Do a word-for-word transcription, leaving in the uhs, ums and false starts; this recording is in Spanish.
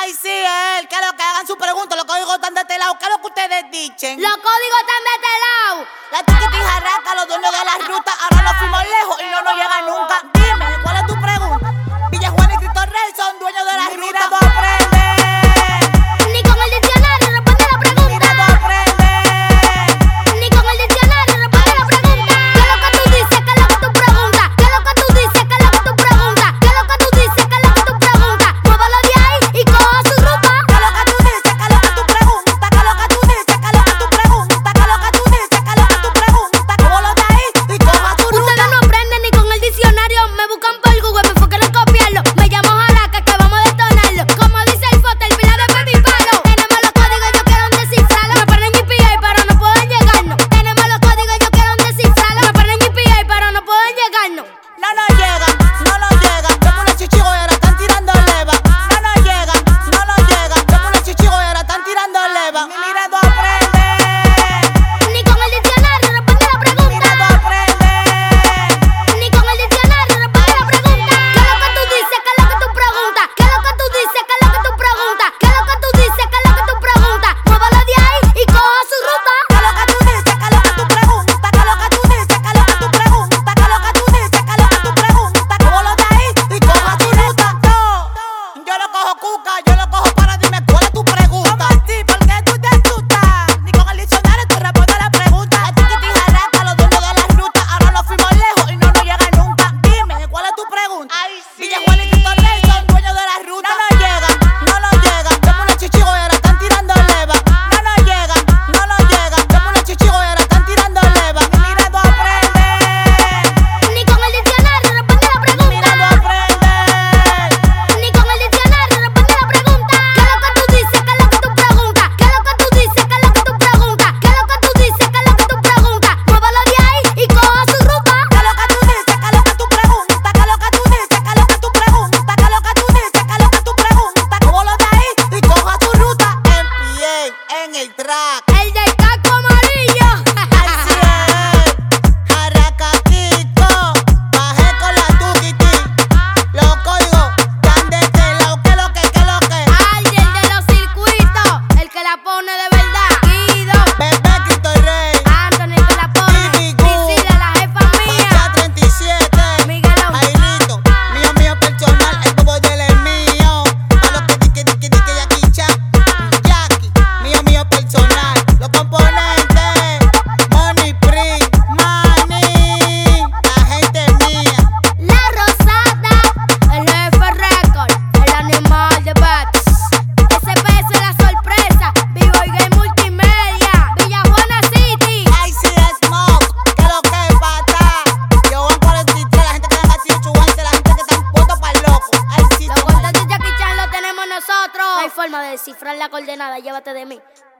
Ay, sí, él, que lo que hagan su pregunta, los códigos están de este lado, ¿qué es lo que ustedes dicen? Los códigos están de este lado. La tiquitijarraca, los dueños de la ruta, ahora nos fuimos lejos y no nos llega nunca. Dime, ¿cuál es tu pregunta? Villa Juana y Cristo Rey son dueños de la ruta. Mira, tú aprendes. Ni con el diccionario responde la pregunta. Mira, tú aprendes. Ni con el diccionario responde la pregunta. ¿Qué es lo que tú dices? ¿Qué es lo que tú preguntas? ¿Qué es lo que tú dices? ¿Qué es lo que tú preguntas? ¿Qué es lo que tú dices? ¿Qué es lo que tú preguntas? Muévalo de ahí y coja su ruta. ¿Qué es lo que tú dices? ¿Qué es lo que tú preguntas? ¿Qué es lo que tú dices? ¿Qué es lo que tú preguntas? ¿Qué es lo que tú dices? ¿Qué es lo que tú preguntas? Muévalo de ahí y coja su ruta. Ustedes no aprenden ni con el diccionario. Me buscan por Google, me enfocan en copiarlo. Me llamo Jaraca, que vamos a detonarlo. Como dice el foto, el pila de baby palo. Tenemos los códigos, ellos quieren descifrarlo. Me ponen G P A, pero no pueden llegarnos. Tenemos los códigos, ellos quieren descifrarlo. Me ponen G P A, pero no pueden llegarnos. No nos llegan, no nos llegan. Como una chichigüera están tirando leva. No nos llegan, no nos llegan. Como una chichigüera están tirando leva. Mira, tú aprendes. Ni con el diccionario responde la pregunta. Mira, tú aprendes. Ni con el diccionario responde la pregunta. ¿Qué es lo que tú dices? ¿Qué es lo que tú preguntas? ¿Qué es lo que tú dices? ¿Qué es lo que tú preguntas? ¿Qué es lo que tú dices? ¿Qué es lo que tú preguntas? Muévalo de ahí y coja su ruta. ¿Qué es lo que tú dices? ¿Qué es lo que tú preguntas? ¿Qué es lo que tú dices? ¿Qué es lo que tú preguntas? ¿Qué es lo que tú dices? ¿Qué es lo que tú preguntas? Muévalo de ahí y coja su ruta. Yo, yo lo cojo cuca, yo lo cojo para dime cuál es tu pregunta. Sí, ¿por qué tú te asustas? Ni con el diccionario tú respondes la pregunta. A ti que te jaraca, los dueños de la ruta, ahora nos fuimos lejos y no nos llega nunca. Dime, ¿cuál es tu pregunta? Villa Juana y Cristo Rey son dueños de la ruta. No nos llegan, no nos llegan. Como una chichigüera están tirando leva. No nos llegan, no nos llegan. Como una chichigüera están tirando leva. Mira, tú aprendes. Ni con el diccionario responde la pregunta. Mira, tú aprendes. Ni con el diccionario responde la pregunta. ¿Qué es lo que tú dices? ¿Qué es lo que tú preguntas? ¿Qué es lo que tú dices? ¿Qué es lo que tú preguntas? ¿Qué es lo que tú dices? ¿Qué es lo que tú preguntas? Muévalo de ahí y coja su ruta. ¿Qué es lo que tú dices? ¿Qué es lo que tú preguntas? ¿Qué es lo que tú dices? ¿Qué es lo que tú preguntas? ¿Qué es lo que tú dices? ¿Qué es lo que tú preguntas? Muévalo de ahí y coja tu ruta. En pie, en el track. El del casco amarillo. Así es. Jaracaquito, bajé con la tuquiti. Los códigos están de este lado. ¿Qué lo que? ¿Qué lo que? Ay, el de los circuitos. El que la pone de verdad. Guido. Bebé Cristo Rey. Anthony que la pone. Priscila, la jefa mía. Pacha treinta y siete. Miguelón. Jailito, mío, mío personal, el bobo del es mío. A los que dique, dique, dique, Jackie Chan. Jackie, mío, mío personal. Los componentes, Money Print, Money. La gente mía. La Rosada. El jefe record. El animal de Bats. S P S la sorpresa. Vivo y Game Multimedia. Villa Juana City. I C Smoke, que lo que pata. Yo voy por el distrito, la gente que tenga dieciocho años, la gente que están puestos para el loco. Ay, sí, Los toma. contactos de Jackie Chan los tenemos nosotros. No hay forma de descifrar la coordenada. Llévate de mí.